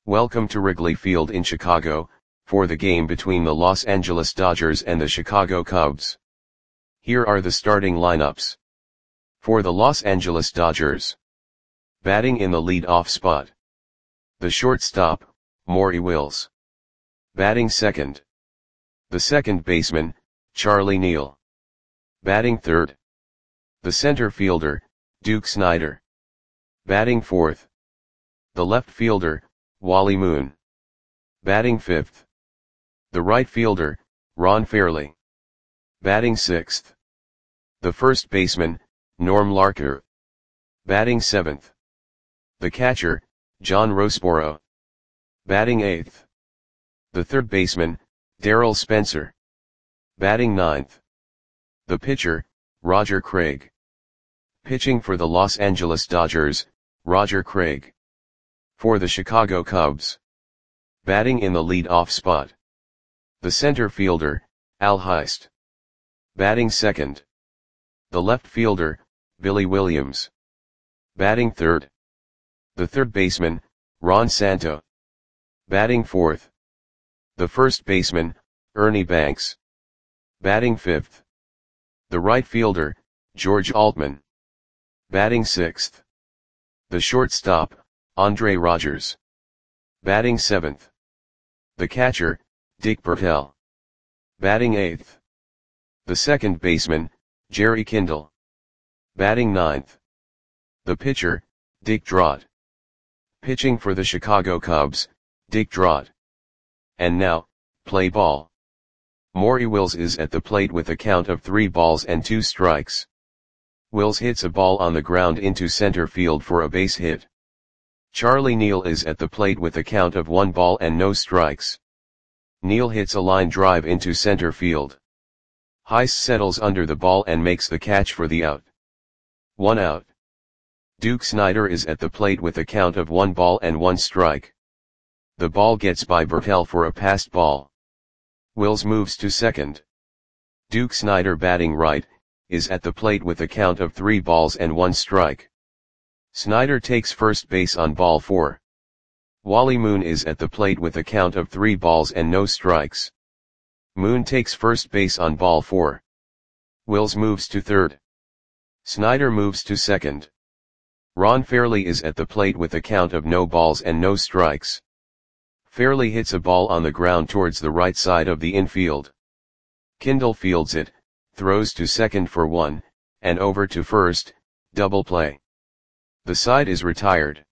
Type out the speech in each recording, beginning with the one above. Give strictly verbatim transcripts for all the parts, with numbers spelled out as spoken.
Welcome to Wrigley Field in Chicago, for the game between the Los Angeles Dodgers and the Chicago Cubs. Here are the starting lineups. For the Los Angeles Dodgers. Batting in the lead-off spot. The shortstop, Maury Wills. Batting second. The second baseman, Charlie Neal. Batting third. The center fielder, Duke Snider. Batting fourth. The left fielder, Wally Moon. Batting fifth. The right fielder, Ron Fairly. Batting sixth. The first baseman, Norm Larker. Batting seventh. The catcher, John Roseboro. Batting eighth. The third baseman, Darryl Spencer. Batting ninth. The pitcher, Roger Craig. Pitching for the Los Angeles Dodgers, Roger Craig. For the Chicago Cubs. Batting in the lead-off spot. The center fielder, Al Heist. Batting second. The left fielder, Billy Williams. Batting third. The third baseman, Ron Santo. Batting fourth. The first baseman, Ernie Banks. Batting fifth. The right fielder, George Altman. Batting sixth. The shortstop, Andre Rogers. Batting seventh. The catcher, Dick Bertel. Batting eighth. The second baseman, Jerry Kindle. Batting ninth. The pitcher, Dick Drott. Pitching for the Chicago Cubs, Dick Drott. And now, play ball. Maury Wills is at the plate with a count of three balls and two strikes. Wills hits a ball on the ground into center field for a base hit. Charlie Neal is at the plate with a count of one ball and no strikes. Neal hits a line drive into center field. Heist settles under the ball and makes the catch for the out. One out. Duke Snider is at the plate with a count of one ball and one strike. The ball gets by Bertel for a passed ball. Wills moves to second. Duke Snider, batting right, is at the plate with a count of three balls and one strike. Snider takes first base on ball four. Wally Moon is at the plate with a count of three balls and no strikes. Moon takes first base on ball four. Wills moves to third. Snider moves to second. Ron Fairly is at the plate with a count of no balls and no strikes. Fairly hits a ball on the ground towards the right side of the infield. Kindle fields it, throws to second for one, and over to first, double play. The side is retired.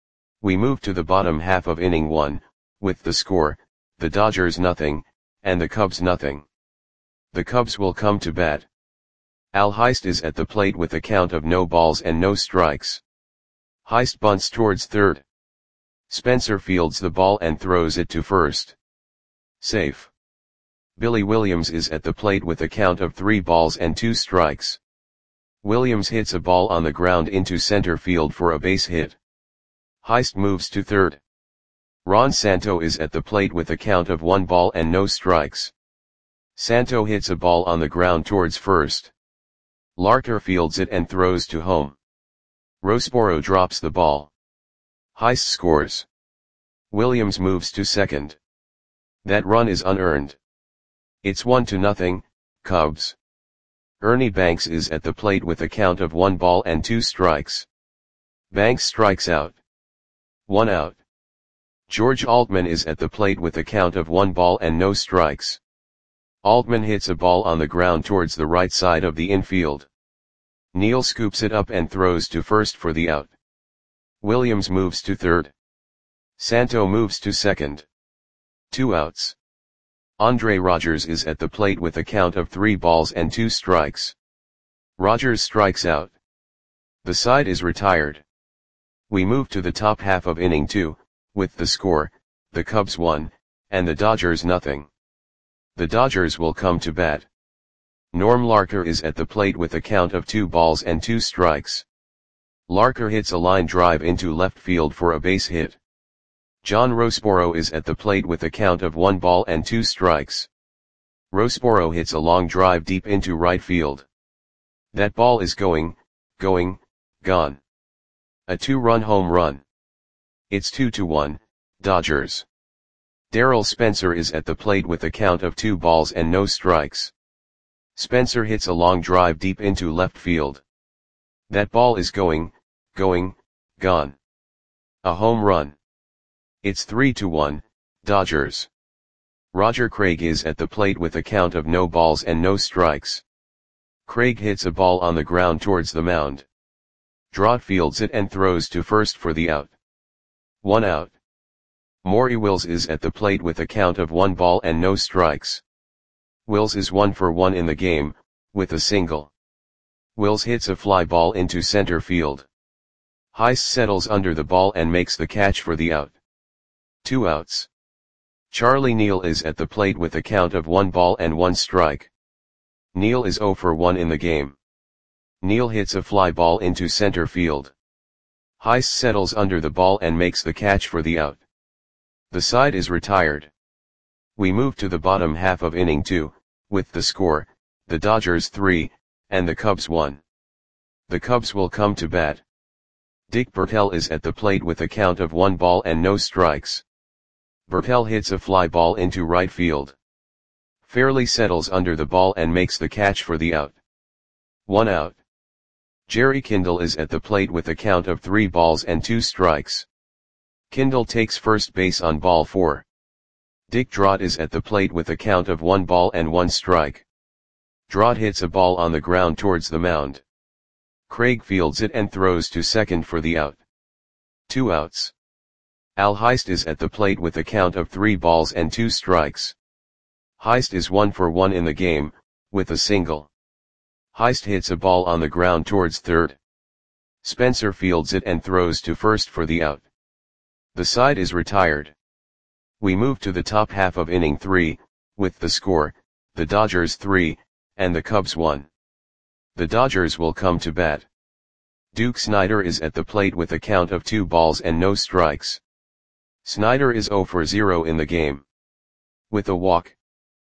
We move to the bottom half of inning one, with the score, the Dodgers nothing, and the Cubs nothing. The Cubs will come to bat. Al Heist is at the plate with a count of no balls and no strikes. Heist bunts towards third. Spencer fields the ball and throws it to first. Safe. Billy Williams is at the plate with a count of three balls and two strikes. Williams hits a ball on the ground into center field for a base hit. Heist moves to third. Ron Santo is at the plate with a count of one ball and no strikes. Santo hits a ball on the ground towards first. Larker fields it and throws to home. Roseboro drops the ball. Heist scores. Williams moves to second. That run is unearned. It's one to nothing, Cubs. Ernie Banks is at the plate with a count of one ball and two strikes. Banks strikes out. One out. George Altman is at the plate with a count of one ball and no strikes. Altman hits a ball on the ground towards the right side of the infield. Neal scoops it up and throws to first for the out. Williams moves to third. Santo moves to second. Two outs. Andre Rogers is at the plate with a count of three balls and two strikes. Rogers strikes out. The side is retired. We move to the top half of inning two, with the score, the Cubs one, and the Dodgers nothing. The Dodgers will come to bat. Norm Larker is at the plate with a count of two balls and two strikes. Larker hits a line drive into left field for a base hit. John Roseboro is at the plate with a count of one ball and two strikes. Roseboro hits a long drive deep into right field. That ball is going, going, gone. A two-run home run. It's two to one, Dodgers. Darrell Spencer is at the plate with a count of two balls and no strikes. Spencer hits a long drive deep into left field. That ball is going, going, gone. A home run. It's three to one, Dodgers. Roger Craig is at the plate with a count of no balls and no strikes. Craig hits a ball on the ground towards the mound. Drott fields it and throws to first for the out. One out. Maury Wills is at the plate with a count of one ball and no strikes. Wills is one for one in the game, with a single. Wills hits a fly ball into center field. Heist settles under the ball and makes the catch for the out. Two outs. Charlie Neal is at the plate with a count of one ball and one strike. Neal is zero for one in the game. Neal hits a fly ball into center field. Heist settles under the ball and makes the catch for the out. The side is retired. We move to the bottom half of inning two, with the score, the Dodgers three, and the Cubs one. The Cubs will come to bat. Dick Bertel is at the plate with a count of one ball and no strikes. Bertel hits a fly ball into right field. Fairly settles under the ball and makes the catch for the out. One out. Jerry Kindle is at the plate with a count of three balls and two strikes. Kindle takes first base on ball four. Dick Drott is at the plate with a count of one ball and one strike. Drott hits a ball on the ground towards the mound. Craig fields it and throws to second for the out. Two outs. Al Heist is at the plate with a count of three balls and two strikes. Heist is one for one in the game, with a single. Heist hits a ball on the ground towards third. Spencer fields it and throws to first for the out. The side is retired. We move to the top half of inning three, with the score, the Dodgers three, and the Cubs one. The Dodgers will come to bat. Duke Snider is at the plate with a count of two balls and no strikes. Snider is zero for zero in the game. With a walk.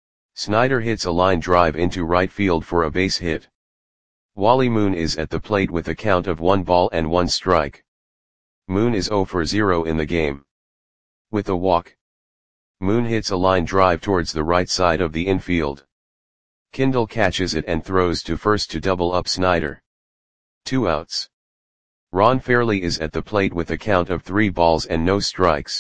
Snider hits a line drive into right field for a base hit. Wally Moon is at the plate with a count of one ball and one strike. Moon is zero for zero in the game. With a walk. Moon hits a line drive towards the right side of the infield. Kindle catches it and throws to first to double up Snider. Two outs. Ron Fairley is at the plate with a count of three balls and no strikes.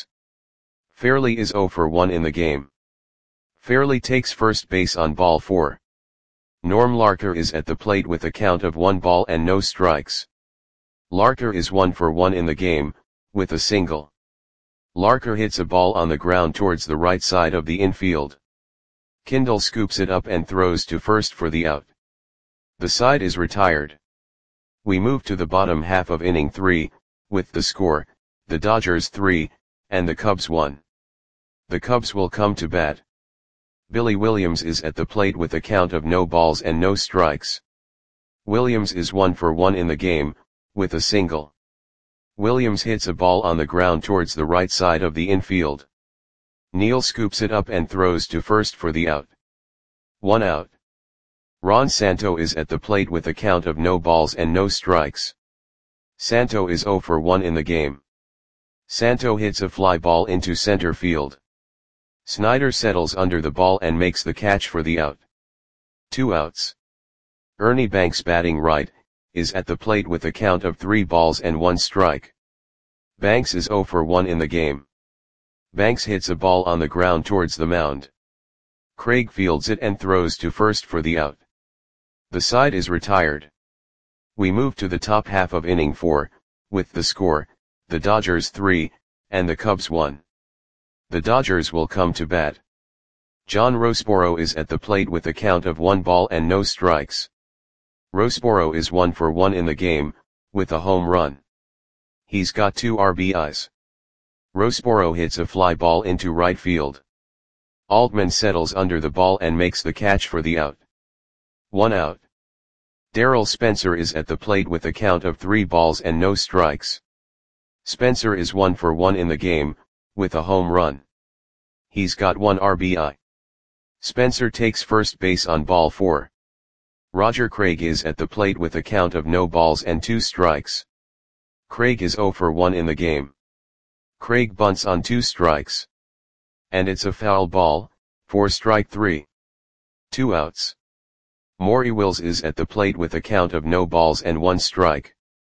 Fairley is zero for one in the game. Fairley takes first base on ball four. Norm Larker is at the plate with a count of one ball and no strikes. Larker is one for one in the game, with a single. Larker hits a ball on the ground towards the right side of the infield. Kindle scoops it up and throws to first for the out. The side is retired. We move to the bottom half of inning three, with the score, the Dodgers three, and the Cubs one. The Cubs will come to bat. Billy Williams is at the plate with a count of no balls and no strikes. Williams is one for one in the game, with a single. Williams hits a ball on the ground towards the right side of the infield. Neal scoops it up and throws to first for the out. One out. Ron Santo is at the plate with a count of no balls and no strikes. Santo is zero for one in the game. Santo hits a fly ball into center field. Snider settles under the ball and makes the catch for the out. Two outs. Ernie Banks, batting right, is at the plate with a count of three balls and one strike. Banks is zero for one in the game. Banks hits a ball on the ground towards the mound. Craig fields it and throws to first for the out. The side is retired. We move to the top half of inning four, with the score, the Dodgers three, and the Cubs one. The Dodgers will come to bat. John Roseboro is at the plate with a count of one ball and no strikes. Roseboro is one for one in the game, with a home run. He's got two R B Is. Roseboro hits a fly ball into right field. Altman settles under the ball and makes the catch for the out. One out. Darrell Spencer is at the plate with a count of three balls and no strikes. Spencer is one for one in the game, with a home run. He's got one R B I. Spencer takes first base on ball four. Roger Craig is at the plate with a count of no balls and two strikes. Craig is zero for one in the game. Craig bunts on two strikes. And it's a foul ball, for strike three. Two outs. Maury Wills is at the plate with a count of no balls and one strike.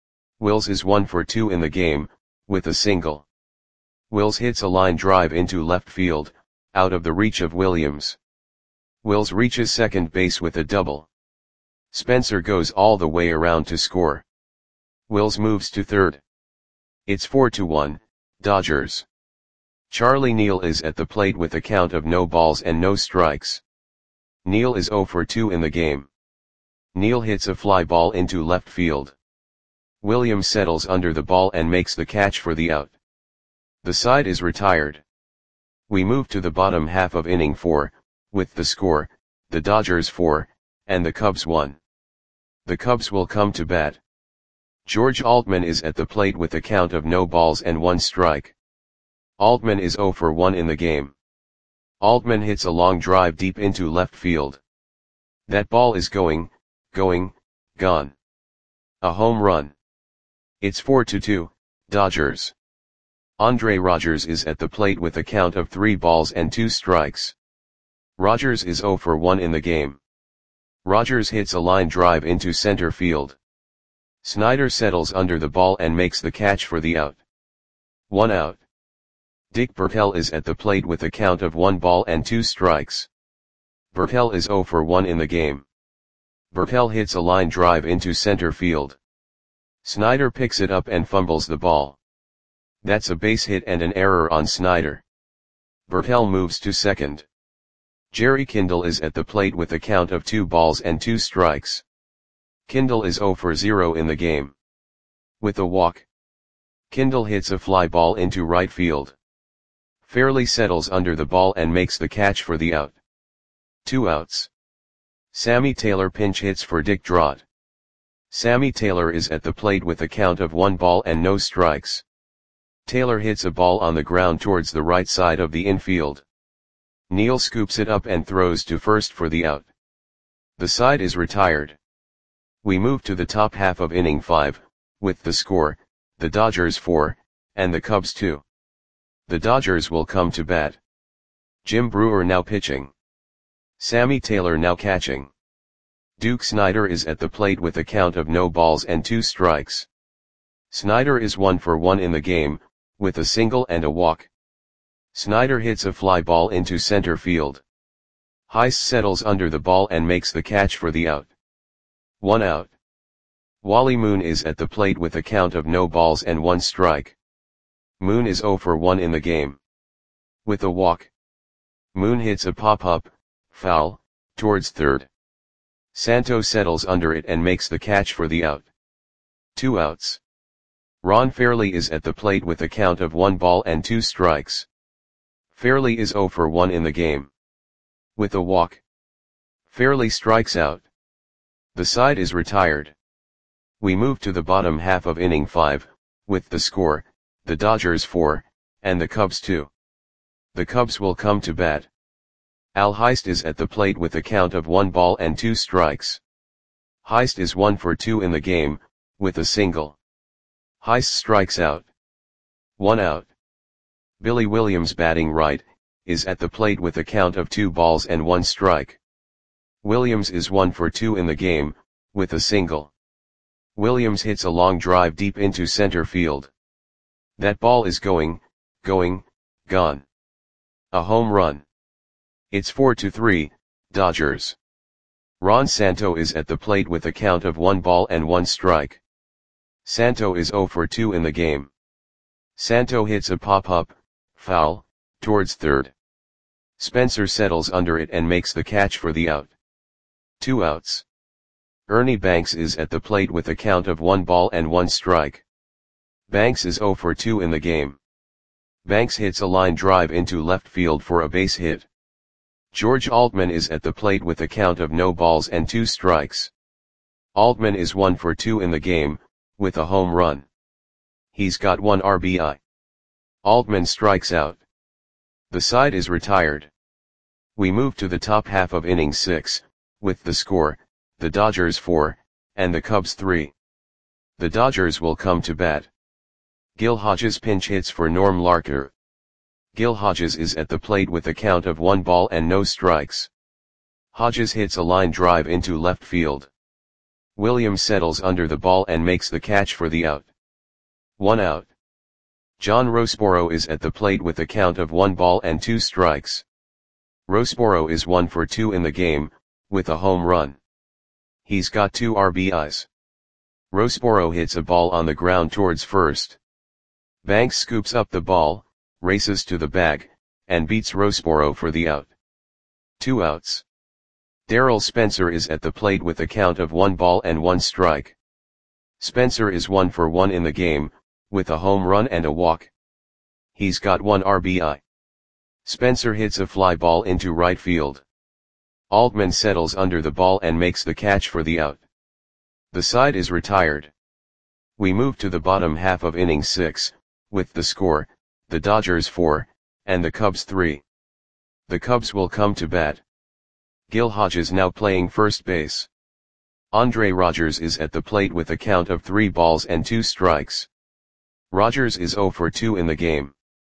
Wills is one for two in the game, with a single. Wills hits a line drive into left field, out of the reach of Williams. Wills reaches second base with a double. Spencer goes all the way around to score. Wills moves to third. It's four to one, Dodgers. Charlie Neal is at the plate with a count of no balls and no strikes. Neal is oh for two in the game. Neal hits a fly ball into left field. Williams settles under the ball and makes the catch for the out. The side is retired. We move to the bottom half of inning four, with the score, the Dodgers four, and the Cubs one. The Cubs will come to bat. George Altman is at the plate with a count of no balls and one strike. Altman is oh for one in the game. Altman hits a long drive deep into left field. That ball is going, going, gone. A home run. It's four to two, Dodgers. Andre Rogers is at the plate with a count of three balls and two strikes. Rogers is oh for one in the game. Rogers hits a line drive into center field. Snyder settles under the ball and makes the catch for the out. One out. Dick Bertel is at the plate with a count of one ball and two strikes. Bertel is oh for one in the game. Bertel hits a line drive into center field. Snyder picks it up and fumbles the ball. That's a base hit and an error on Snyder. Bertel moves to second. Jerry Kindle is at the plate with a count of two balls and two strikes. Kindle is oh for zero in the game. With a walk. Kindle hits a fly ball into right field. Fairley settles under the ball and makes the catch for the out. Two outs. Sammy Taylor pinch hits for Dick Drott. Sammy Taylor is at the plate with a count of one ball and no strikes. Taylor hits a ball on the ground towards the right side of the infield. Neal scoops it up and throws to first for the out. The side is retired. We move to the top half of inning five, with the score, the Dodgers four, and the Cubs two. The Dodgers will come to bat. Jim Brewer now pitching. Sammy Taylor now catching. Duke Snyder is at the plate with a count of no balls and two strikes. Snyder is one for one in the game, with a single and a walk. Snyder hits a fly ball into center field. Heist settles under the ball and makes the catch for the out. One out. Wally Moon is at the plate with a count of no balls and one strike. Moon is oh for one in the game. With a walk. Moon hits a pop-up, foul, towards third. Santo settles under it and makes the catch for the out. Two outs. Ron Fairley is at the plate with a count of one ball and two strikes. Fairley is oh for one in the game. With a walk. Fairley strikes out. The side is retired. We move to the bottom half of inning five, with the score, the Dodgers four, and the Cubs two. The Cubs will come to bat. Al Heist is at the plate with a count of one ball and two strikes. Heist is one for two in the game, with a single. Heist strikes out. One out. Billy Williams batting right, is at the plate with a count of two balls and one strike. Williams is one for two in the game, with a single. Williams hits a long drive deep into center field. That ball is going, going, gone. A home run. It's four to three, Dodgers. Ron Santo is at the plate with a count of one ball and one strike. Santo is oh for two in the game. Santo hits a pop-up, foul, towards third. Spencer settles under it and makes the catch for the out. Two outs. Ernie Banks is at the plate with a count of one ball and one strike. Banks is oh for two in the game. Banks hits a line drive into left field for a base hit. George Altman is at the plate with a count of no balls and two strikes. Altman is one for two in the game, with a home run. He's got one R B I. Altman strikes out. The side is retired. We move to the top half of inning six, with the score, the Dodgers four, and the Cubs three. The Dodgers will come to bat. Gil Hodges pinch hits for Norm Larker. Gil Hodges is at the plate with a count of one ball and no strikes. Hodges hits a line drive into left field. Williams settles under the ball and makes the catch for the out. One out. John Roseboro is at the plate with a count of one ball and two strikes. Roseboro is one for two in the game, with a home run. He's got two R B Is. Roseboro hits a ball on the ground towards first. Banks scoops up the ball, races to the bag, and beats Roseboro for the out. Two outs. Darrell Spencer is at the plate with a count of one ball and one strike. Spencer is one for one in the game, with a home run and a walk. He's got one R B I. Spencer hits a fly ball into right field. Altman settles under the ball and makes the catch for the out. The side is retired. We move to the bottom half of inning six, with the score, the Dodgers four, and the Cubs three. The Cubs will come to bat. Gil Hodges now playing first base. Andre Rogers is at the plate with a count of three balls and two strikes. Rogers is zero for two in the game.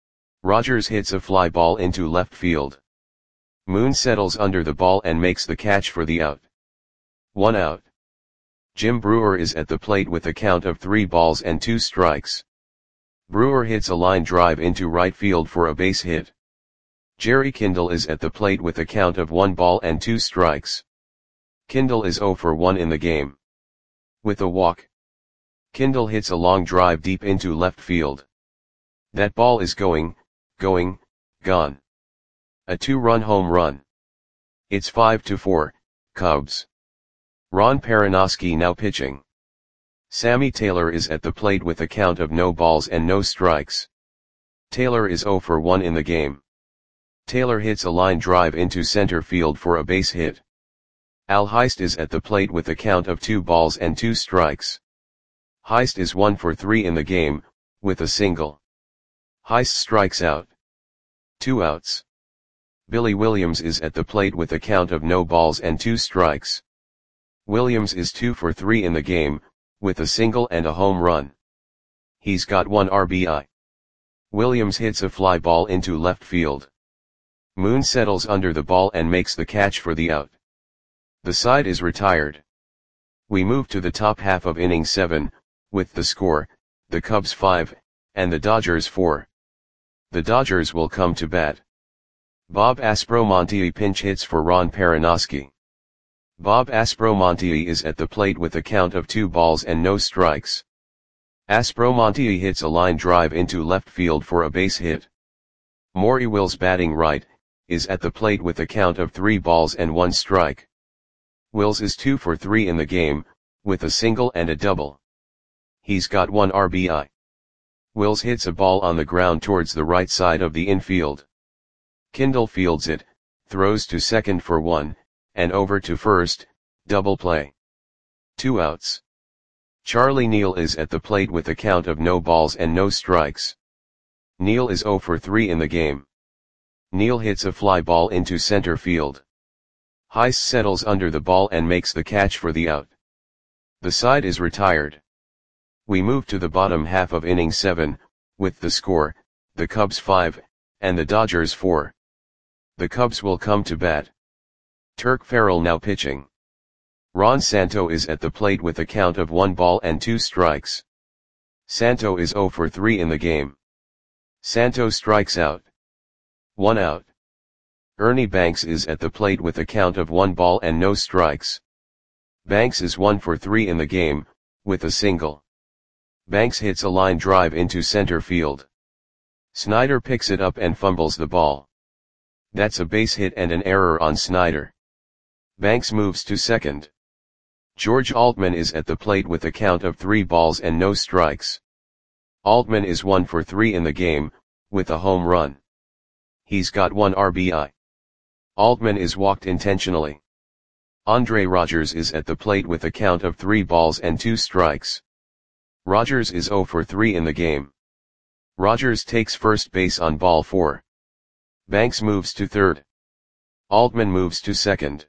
Rogers hits a fly ball into left field. Moon settles under the ball and makes the catch for the out. One out. Jim Brewer is at the plate with a count of three balls and two strikes. Brewer hits a line drive into right field for a base hit. Jerry Kindle is at the plate with a count of one ball and two strikes. Kindle is zero for one in the game. With a walk. Kindle hits a long drive deep into left field. That ball is going, going, gone. A two-run home run. It's five to four, Cubs. Ron Perranoski now pitching. Sammy Taylor is at the plate with a count of no balls and no strikes. Taylor is zero for one in the game. Taylor hits a line drive into center field for a base hit. Al Heist is at the plate with a count of two balls and two strikes. Heist is one for three in the game, with a single. Heist strikes out. Two outs. Billy Williams is at the plate with a count of no balls and two strikes. Williams is two for three in the game, with a single and a home run. He's got one R B I. Williams hits a fly ball into left field. Moon settles under the ball and makes the catch for the out. The side is retired. We move to the top half of inning seven, with the score, the Cubs five, and the Dodgers four. The Dodgers will come to bat. Bob Aspromonte pinch hits for Ron Perranoski. Bob Aspromonte is at the plate with a count of two balls and no strikes. Aspromonte hits a line drive into left field for a base hit. Maury Wills batting right, is at the plate with a count of three balls and one strike. Wills is two for three in the game, with a single and a double. He's got one R B I. Wills hits a ball on the ground towards the right side of the infield. Kindle fields it, throws to second for one, and over to first, double play. Two outs. Charlie Neal is at the plate with a count of no balls and no strikes. Neal is zero for three in the game. Neal hits a fly ball into center field. Heist settles under the ball and makes the catch for the out. The side is retired. We move to the bottom half of inning seven, with the score, the Cubs five, and the Dodgers four. The Cubs will come to bat. Turk Farrell now pitching. Ron Santo is at the plate with a count of one ball and two strikes. Santo is zero for three in the game. Santo strikes out. One out. Ernie Banks is at the plate with a count of one ball and no strikes. Banks is one for three in the game, with a single. Banks hits a line drive into center field. Snyder picks it up and fumbles the ball. That's a base hit and an error on Snyder. Banks moves to second. George Altman is at the plate with a count of three balls and no strikes. Altman is one for three in the game, with a home run. He's got one R B I. Altman is walked intentionally. Andre Rogers is at the plate with a count of three balls and two strikes. Rogers is zero for three in the game. Rogers takes first base on ball four. Banks moves to third. Altman moves to second.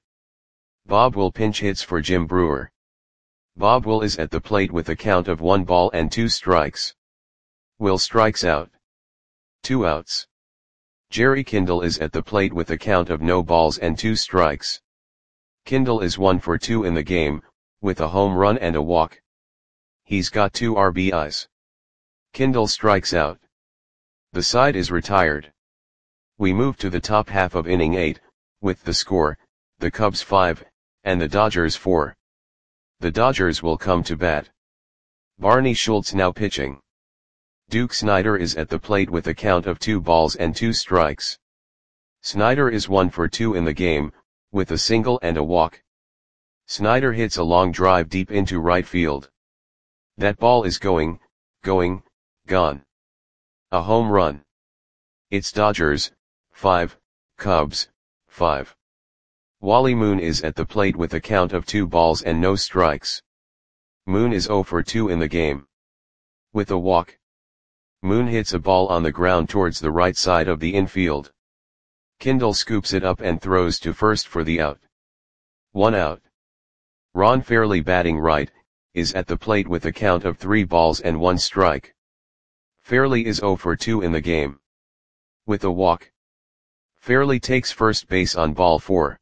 Bob Will pinch hits for Jim Brewer. Bob Will is at the plate with a count of one ball and two strikes. Will strikes out. Two outs. Jerry Kindle is at the plate with a count of no balls and two strikes. Kindle is one for two in the game, with a home run and a walk. He's got two R B Is. Kindle strikes out. The side is retired. We move to the top half of inning eight, with the score, the Cubs five, and the Dodgers four. The Dodgers will come to bat. Barney Schultz now pitching. Duke Snider is at the plate with a count of two balls and two strikes. Snider is one for two in the game, with a single and a walk. Snider hits a long drive deep into right field. That ball is going, going, gone. A home run. It's Dodgers, five, Cubs, five. Wally Moon is at the plate with a count of two balls and no strikes. Moon is oh for two in the game. With a walk. Moon hits a ball on the ground towards the right side of the infield. Kindle scoops it up and throws to first for the out. One out. Ron Fairly, batting right, is at the plate with a count of three balls and one strike. Fairly is oh for two in the game. With a walk. Fairly takes first base on ball four.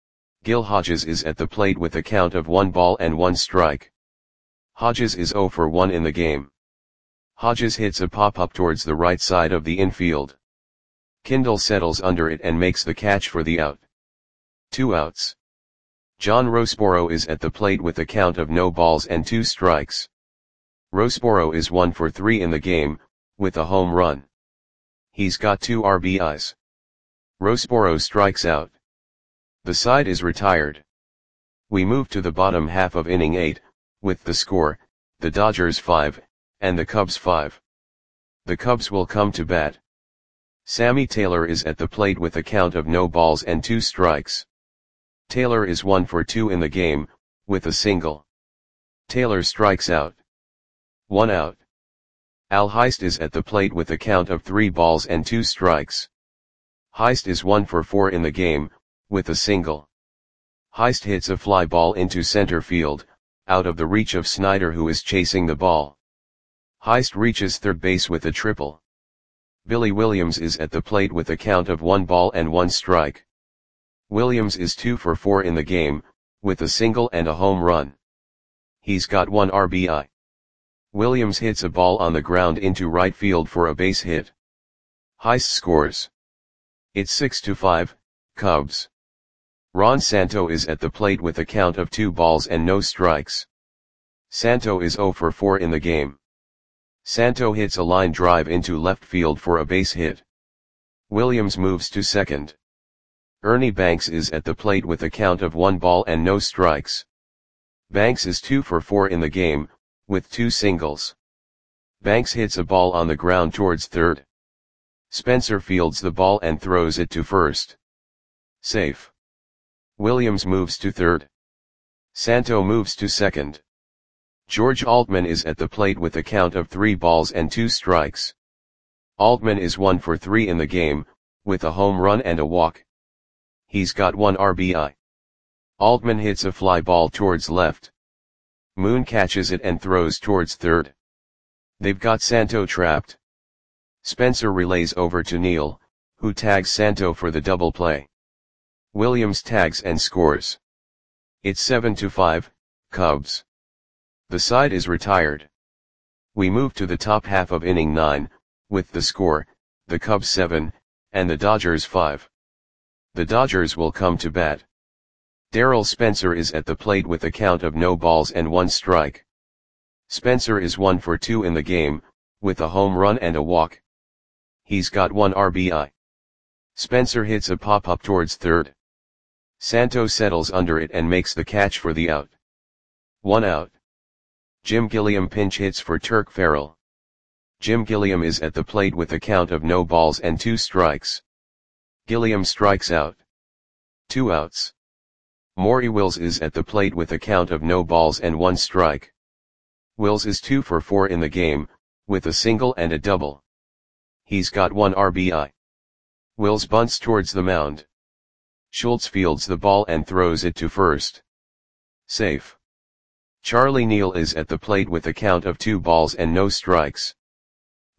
Gil Hodges is at the plate with a count of one ball and one strike. Hodges is oh for one in the game. Hodges hits a pop-up towards the right side of the infield. Kindle settles under it and makes the catch for the out. Two outs. John Roseboro is at the plate with a count of no balls and two strikes. Roseboro is one for three in the game, with a home run. He's got two R B Is. Roseboro strikes out. The side is retired. We move to the bottom half of inning eight, with the score, the Dodgers five, and the Cubs five. The Cubs will come to bat. Sammy Taylor is at the plate with a count of no balls and two strikes. Taylor is one for two in the game, with a single. Taylor strikes out. One out. Al Heist is at the plate with a count of three balls and two strikes. Heist is one for four in the game, with a single. Heist hits a fly ball into center field, out of the reach of Snider, who is chasing the ball. Heist reaches third base with a triple. Billy Williams is at the plate with a count of one ball and one strike. Williams is two for four in the game, with a single and a home run. He's got one R B I. Williams hits a ball on the ground into right field for a base hit. Heist scores. It's six to five, Cubs. Ron Santo is at the plate with a count of two balls and no strikes. Santo is oh for four in the game. Santo hits a line drive into left field for a base hit. Williams moves to second. Ernie Banks is at the plate with a count of one ball and no strikes. Banks is two for four in the game, with two singles. Banks hits a ball on the ground towards third. Spencer fields the ball and throws it to first. Safe. Williams moves to third. Santo moves to second. George Altman is at the plate with a count of three balls and two strikes. Altman is one for three in the game, with a home run and a walk. He's got one R B I. Altman hits a fly ball towards left. Moon catches it and throws towards third. They've got Santo trapped. Spencer relays over to Neal, who tags Santo for the double play. Williams tags and scores. It's seven to five, Cubs. The side is retired. We move to the top half of inning nine, with the score, the Cubs seven, and the Dodgers five. The Dodgers will come to bat. Darryl Spencer is at the plate with a count of no balls and one strike. Spencer is one for two in the game, with a home run and a walk. He's got one R B I. Spencer hits a pop-up towards third. Santo settles under it and makes the catch for the out. One out. Jim Gilliam pinch hits for Turk Farrell. Jim Gilliam is at the plate with a count of no balls and two strikes. Gilliam strikes out. Two outs. Maury Wills is at the plate with a count of no balls and one strike. Wills is two for four in the game, with a single and a double. He's got one R B I. Wills bunts towards the mound. Schultz fields the ball and throws it to first. Safe. Charlie Neal is at the plate with a count of two balls and no strikes.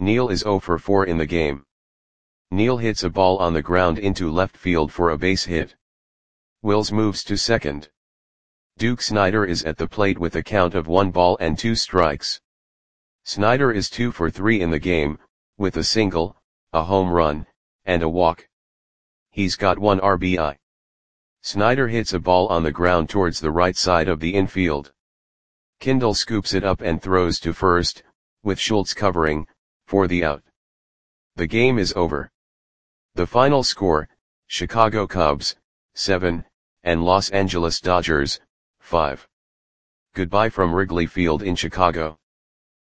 Neil is zero for four in the game. Neil hits a ball on the ground into left field for a base hit. Wills moves to second. Duke Snider is at the plate with a count of one ball and two strikes. Snider is two for three in the game, with a single, a home run, and a walk. He's got one R B I. Snider hits a ball on the ground towards the right side of the infield. Kindle scoops it up and throws to first, with Schultz covering, for the out. The game is over. The final score, Chicago Cubs, seven, and Los Angeles Dodgers, five. Goodbye from Wrigley Field in Chicago.